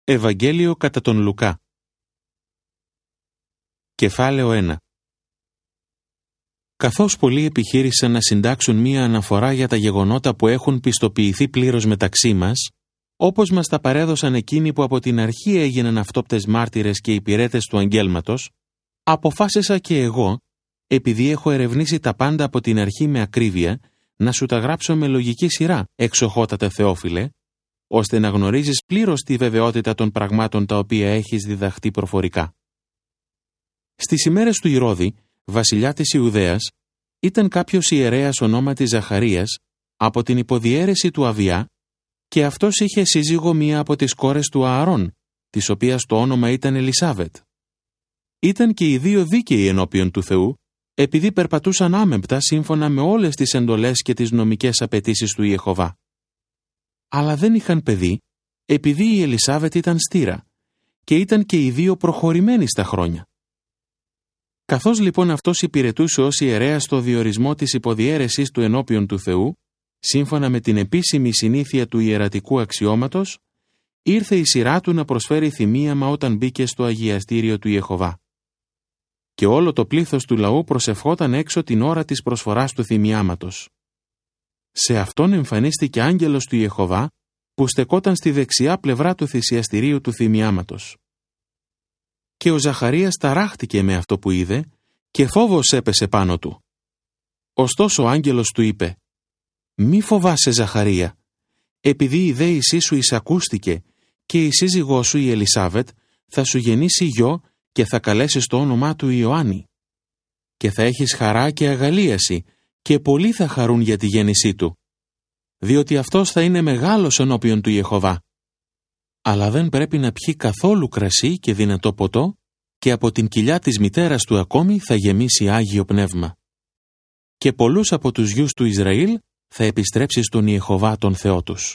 Ευαγγέλιο κατά τον Λουκά. Κεφάλαιο 1. Καθώς πολλοί επιχείρησαν να συντάξουν μία αναφορά για τα γεγονότα που έχουν πιστοποιηθεί πλήρως μεταξύ μας, όπως μας τα παρέδωσαν εκείνοι που από την αρχή έγιναν αυτόπτες μάρτυρες και υπηρέτες του αγγέλματος, αποφάσισα και εγώ, επειδή έχω ερευνήσει τα πάντα από την αρχή με ακρίβεια, να σου τα γράψω με λογική σειρά, εξοχότατε Θεόφιλε, ώστε να γνωρίζεις πλήρως τη βεβαιότητα των πραγμάτων τα οποία έχεις διδαχτεί προφορικά. Στις ημέρες του Ηρώδη, βασιλιά της Ιουδαίας, ήταν κάποιος ιερέας ονόματι Ζαχαρίας, από την υποδιέρεση του Αβιά, και αυτός είχε σύζυγο μία από τις κόρες του Ααρών, της οποίας το όνομα ήταν Ελισάβετ. Ήταν και οι δύο δίκαιοι ενώπιον του Θεού, επειδή περπατούσαν άμεμπτα σύμφωνα με όλες τις εντολές και τις νομικές απαιτήσεις του Ιεχωβά. Αλλά δεν είχαν παιδί, επειδή η Ελισάβετ ήταν στήρα, και ήταν και οι δύο προχωρημένοι στα χρόνια. Καθώς λοιπόν αυτός υπηρετούσε ως ιερέας στο διορισμό της υποδιέρεσης του ενώπιον του Θεού, σύμφωνα με την επίσημη συνήθεια του ιερατικού αξιώματος, ήρθε η σειρά του να προσφέρει θυμίαμα όταν μπήκε στο αγιαστήριο του Ιεχωβά. Και όλο το πλήθος του λαού προσευχόταν έξω την ώρα της προσφοράς του θυμιάματος. Σε αυτόν εμφανίστηκε άγγελος του Ιεχωβά, που στεκόταν στη δεξιά πλευρά του θυσιαστηρίου του θυμιάματος. Και ο Ζαχαρίας ταράχτηκε με αυτό που είδε και φόβος έπεσε πάνω του. Ωστόσο ο άγγελος του είπε: «Μη φοβάσαι, Ζαχαρία, επειδή η δέησή σου εισακούστηκε και η σύζυγός σου η Ελισάβετ θα σου γεννήσει γιο και θα καλέσεις το όνομά του Ιωάννη. Και θα έχεις χαρά και αγαλίαση και πολλοί θα χαρούν για τη γέννησή του, διότι αυτός θα είναι μεγάλος ενώπιον του Ιεχωβά. Αλλά δεν πρέπει να πιει καθόλου κρασί και δυνατό ποτό και από την κοιλιά της μητέρας του ακόμη θα γεμίσει Άγιο Πνεύμα. Και πολλούς από τους γιους του Ισραήλ θα επιστρέψει στον Ιεχωβά τον Θεό τους.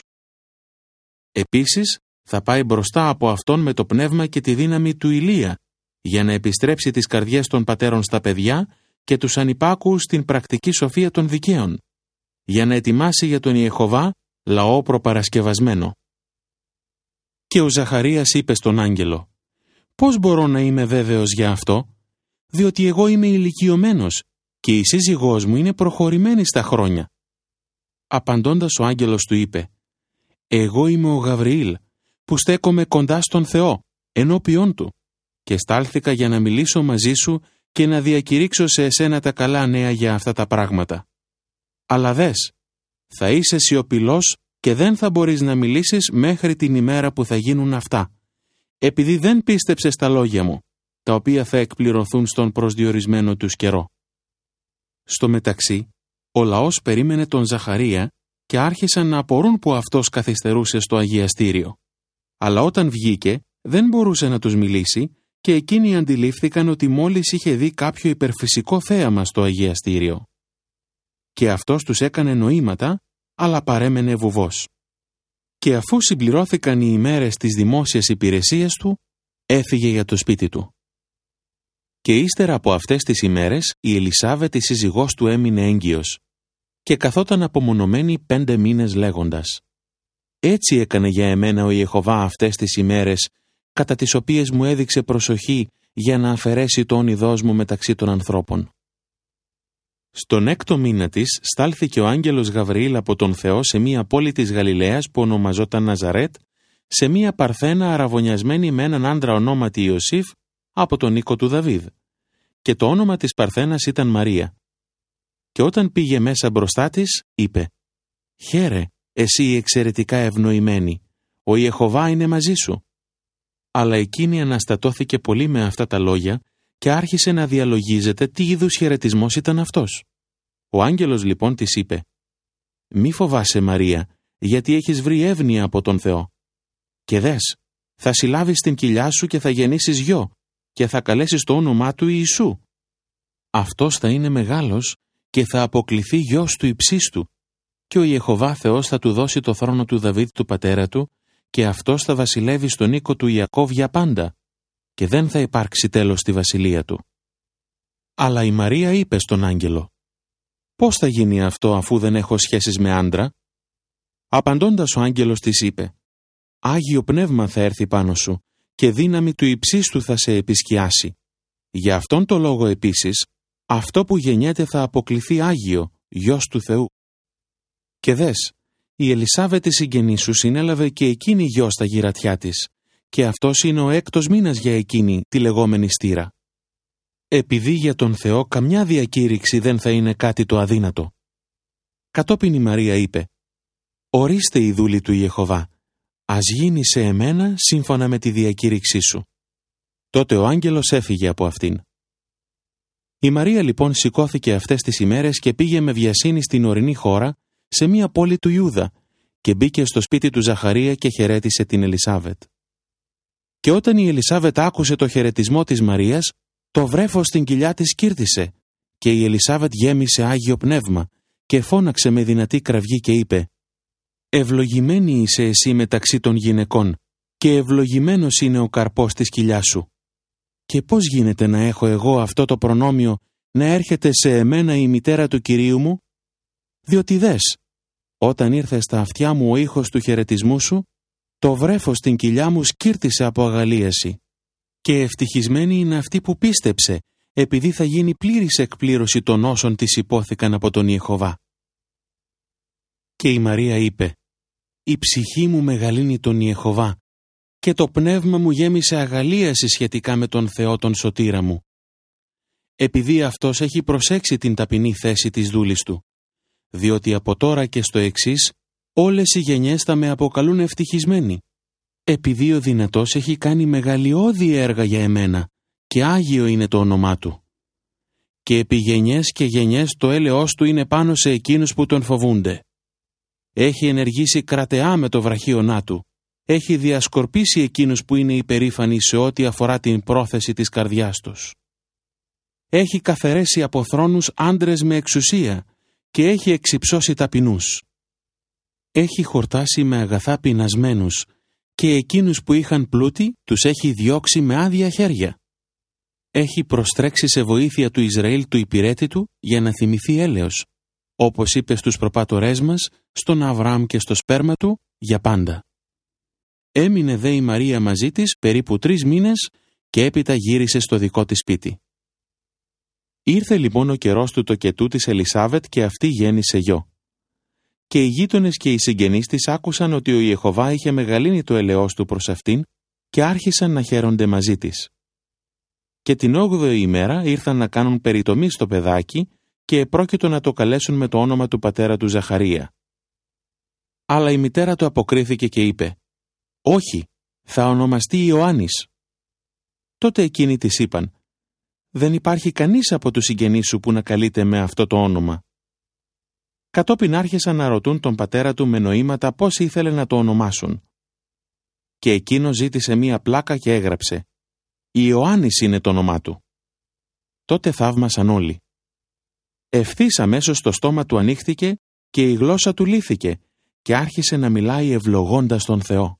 Επίσης θα πάει μπροστά από αυτόν με το πνεύμα και τη δύναμη του Ηλία, για να επιστρέψει τις καρδιές των πατέρων στα παιδιά και τους ανυπάκουους στην πρακτική σοφία των δικαίων, για να ετοιμάσει για τον Ιεχωβά λαό προπαρασκευασμένο». Και ο Ζαχαρίας είπε στον άγγελο: «Πώς μπορώ να είμαι βέβαιος για αυτό, διότι εγώ είμαι ηλικιωμένος και η σύζυγός μου είναι προχωρημένη στα χρόνια». Απαντώντας ο άγγελος του είπε: «Εγώ είμαι ο Γαβριήλ, που στέκομαι κοντά στον Θεό, ενώπιόν του, και στάλθηκα για να μιλήσω μαζί σου και να διακηρύξω σε εσένα τα καλά νέα για αυτά τα πράγματα. Αλλά δες, θα είσαι σιωπηλός και δεν θα μπορείς να μιλήσεις μέχρι την ημέρα που θα γίνουν αυτά, επειδή δεν πίστεψες τα λόγια μου, τα οποία θα εκπληρωθούν στον προσδιορισμένο τους καιρό». Στο μεταξύ, ο λαός περίμενε τον Ζαχαρία και άρχισαν να απορούν που αυτός καθυστερούσε στο αγιαστήριο. Αλλά όταν βγήκε, δεν μπορούσε να τους μιλήσει και εκείνοι αντιλήφθηκαν ότι μόλις είχε δει κάποιο υπερφυσικό θέαμα στο αγιαστήριο. Και αυτός τους έκανε νοήματα, αλλά παρέμενε βουβός. Και αφού συμπληρώθηκαν οι ημέρες της δημόσιας υπηρεσίας του, έφυγε για το σπίτι του. Και ύστερα από αυτές τις ημέρες, η Ελισάβετ η σύζυγός του έμεινε έγκυος και καθόταν απομονωμένη 5 μήνες λέγοντας: «Έτσι έκανε για εμένα ο Ιεχωβά αυτές τις ημέρες, κατά τις οποίες μου έδειξε προσοχή για να αφαιρέσει το όνειδός μου μεταξύ των ανθρώπων». Στον 6ο μήνα της στάλθηκε ο άγγελος Γαβριήλ από τον Θεό σε μία πόλη της Γαλιλαίας που ονομαζόταν Ναζαρέτ, σε μία παρθένα αραβωνιασμένη με έναν άντρα ονόματι Ιωσήφ από τον οίκο του Δαβίδ, και το όνομα της παρθένας ήταν Μαρία. Και όταν πήγε μέσα μπροστά της, είπε: «Χαίρε, εσύ η εξαιρετικά ευνοημένη, ο Ιεχωβά είναι μαζί σου». Αλλά εκείνη αναστατώθηκε πολύ με αυτά τα λόγια και άρχισε να διαλογίζεται τι είδους χαιρετισμός ήταν αυτός. Ο άγγελος λοιπόν της είπε: «Μη φοβάσαι, Μαρία, γιατί έχεις βρει εύνοια από τον Θεό. Και δες, θα συλλάβεις την κοιλιά σου και θα γεννήσεις γιο και θα καλέσεις το όνομά του Ιησού. Αυτός θα είναι μεγάλος και θα αποκληθεί γιος του υψίστου, και ο Ιεχωβά Θεός θα του δώσει το θρόνο του Δαβίδ του πατέρα του και αυτός θα βασιλεύει στον οίκο του Ιακώβ για πάντα και δεν θα υπάρξει τέλος στη βασιλεία του». Αλλά η Μαρία είπε στον άγγελο: «Πώς θα γίνει αυτό αφού δεν έχω σχέσεις με άντρα?» Απαντώντας ο άγγελος της είπε: Άγιο Πνεύμα θα έρθει πάνω σου και δύναμη του Υψίστου θα σε επισκιάσει. Για αυτόν το λόγο επίσης, αυτό που γεννιέται θα αποκληθεί Άγιο, Υιός του Θεού. Και δες, η Ελισάβετ η συγγενή σου συνέλαβε και εκείνη γιο στα γυρατιά της, και αυτός είναι ο 6ος μήνας για εκείνη, τη λεγόμενη στήρα. Επειδή για τον Θεό καμιά διακήρυξη δεν θα είναι κάτι το αδύνατο. Κατόπιν η Μαρία είπε: «Ορίστε η δούλη του Ιεχωβά, ας γίνει σε εμένα σύμφωνα με τη διακήρυξή σου». Τότε ο άγγελος έφυγε από αυτήν. Η Μαρία λοιπόν σηκώθηκε αυτές τις ημέρες και πήγε με βιασύνη στην ορεινή χώρα, σε μία πόλη του Ιούδα, και μπήκε στο σπίτι του Ζαχαρία και χαιρέτησε την Ελισάβετ. Και όταν η Ελισάβετ άκουσε το χαιρετισμό της Μαρίας, το βρέφος στην κοιλιά της κύρτησε, και η Ελισάβετ γέμισε Άγιο Πνεύμα και φώναξε με δυνατή κραυγή και είπε: «Ευλογημένη είσαι εσύ μεταξύ των γυναικών, και ευλογημένος είναι ο καρπός της κοιλιάς σου. Και πώς γίνεται να έχω εγώ αυτό το προνόμιο να έρχεται σε εμένα η μητέρα του Κυρίου μου? Διότι δες, όταν ήρθε στα αυτιά μου ο ήχος του χαιρετισμού σου, το βρέφος στην κοιλιά μου σκύρτησε από αγαλίαση. Και ευτυχισμένη είναι αυτή που πίστεψε, επειδή θα γίνει πλήρης εκπλήρωση των όσων της υπόθηκαν από τον Ιεχωβά». Και η Μαρία είπε: «Η ψυχή μου μεγαλύνει τον Ιεχωβά, και το πνεύμα μου γέμισε αγαλίαση σχετικά με τον Θεό τον σωτήρα μου. Επειδή αυτός έχει προσέξει την ταπεινή θέση της δούλης του, διότι από τώρα και στο εξής όλες οι γενιές θα με αποκαλούν ευτυχισμένοι. Επειδή ο Δυνατός έχει κάνει μεγαλειώδη έργα για εμένα, και Άγιο είναι το όνομά του. Και επί γενιές και γενιές το έλεος του είναι πάνω σε εκείνους που τον φοβούνται. Έχει ενεργήσει κρατεά με το βραχίονά του. Έχει διασκορπίσει εκείνους που είναι υπερήφανοι σε ό,τι αφορά την πρόθεση της καρδιάς τους. Έχει καθαιρέσει από θρόνους άντρες με εξουσία και έχει εξυψώσει ταπεινούς. Έχει χορτάσει με αγαθά πεινασμένους και εκείνους που είχαν πλούτη τους έχει διώξει με άδεια χέρια. Έχει προστρέξει σε βοήθεια του Ισραήλ του υπηρέτη του για να θυμηθεί έλεος, όπως είπε στους προπάτορές μας, στον Αβραάμ και στο σπέρμα του, για πάντα. Έμεινε δε η Μαρία μαζί της περίπου 3 μήνες και έπειτα γύρισε στο δικό της σπίτι. Ήρθε λοιπόν ο καιρός του τοκετού της Ελισάβετ και αυτή γέννησε γιο. Και οι γείτονες και οι συγγενείς της άκουσαν ότι ο Ιεχωβά είχε μεγαλύνει το ελεός του προς αυτήν και άρχισαν να χαίρονται μαζί της. Και την 8η ημέρα ήρθαν να κάνουν περιτομή στο παιδάκι και επρόκειτο να το καλέσουν με το όνομα του πατέρα του Ζαχαρία. Αλλά η μητέρα του αποκρίθηκε και είπε: «Όχι, θα ονομαστεί Ιωάννης». Τότε εκείνοι της είπαν: «Δεν υπάρχει κανείς από τους συγγενείς σου που να καλείται με αυτό το όνομα». Κατόπιν άρχισαν να ρωτούν τον πατέρα του με νοήματα πώς ήθελε να το ονομάσουν. Και εκείνος ζήτησε μία πλάκα και έγραψε: «Ιωάννης είναι το όνομά του». Τότε θαύμασαν όλοι. Ευθύς αμέσως το στόμα του ανοίχθηκε και η γλώσσα του λύθηκε και άρχισε να μιλάει ευλογώντας τον Θεό.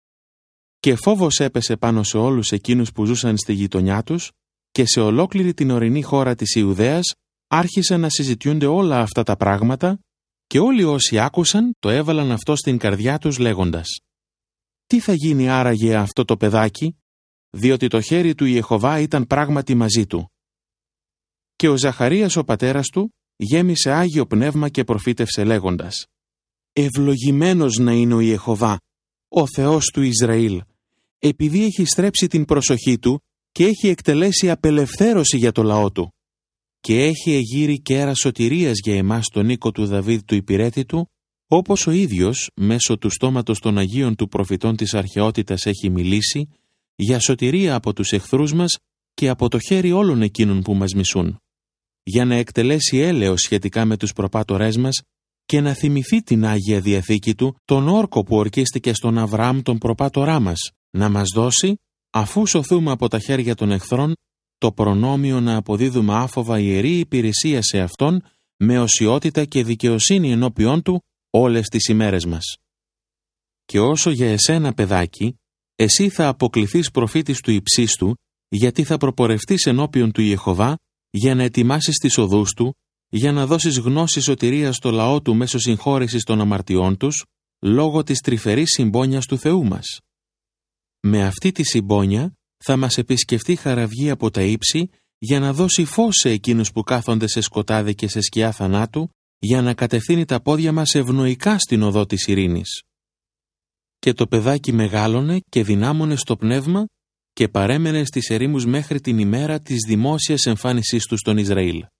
Και φόβος έπεσε πάνω σε όλους εκείνους που ζούσαν στη γειτονιά τους και σε ολόκληρη την ορεινή χώρα της Ιουδαίας άρχισαν να συζητιούνται όλα αυτά τα πράγματα και όλοι όσοι άκουσαν το έβαλαν αυτό στην καρδιά τους λέγοντας: «Τι θα γίνει άραγε αυτό το παιδάκι?» Διότι το χέρι του Ιεχωβά ήταν πράγματι μαζί του. Και ο Ζαχαρίας ο πατέρας του γέμισε Άγιο Πνεύμα και προφήτευσε λέγοντας: «Ευλογημένος να είναι ο Ιεχωβά, ο Θεός του Ισραήλ, επειδή έχει στρέψει την προσοχή του και έχει εκτελέσει απελευθέρωση για το λαό του και έχει εγείρει κέρα σωτηρίας για εμάς τον οίκο του Δαβίδ του υπηρέτη του, όπως ο ίδιος μέσω του στόματος των Αγίων του προφητών της αρχαιότητας έχει μιλήσει, για σωτηρία από τους εχθρούς μας και από το χέρι όλων εκείνων που μας μισούν, για να εκτελέσει έλεος σχετικά με τους προπάτορές μας και να θυμηθεί την Άγια Διαθήκη του, τον όρκο που ορκίστηκε στον Αβραάμ τον προπάτορά μας, να μας δώσει, αφού σωθούμε από τα χέρια των εχθρών, το προνόμιο να αποδίδουμε άφοβα ιερή υπηρεσία σε Αυτόν με οσιότητα και δικαιοσύνη ενώπιόν Του όλες τις ημέρες μας. Και όσο για εσένα, παιδάκι, εσύ θα αποκληθείς προφήτης του Υψίστου, γιατί θα προπορευτείς ενώπιον του Ιεχωβά για να ετοιμάσεις τις οδούς Του, για να δώσεις γνώση σωτηρίας στο λαό Του μέσω συγχώρεσης των αμαρτιών τους λόγω της τρυφερής συμπόνιας του Θεού μας. Με αυτή τη συμπόνια θα μας επισκεφτεί χαραυγή από τα ύψη για να δώσει φως σε εκείνους που κάθονται σε σκοτάδι και σε σκιά θανάτου, για να κατευθύνει τα πόδια μας ευνοϊκά στην οδό της ειρήνης. Και το παιδάκι μεγάλωνε και δυνάμωνε στο πνεύμα και παρέμενε στις ερήμους μέχρι την ημέρα της δημόσιας εμφάνισής του στον Ισραήλ.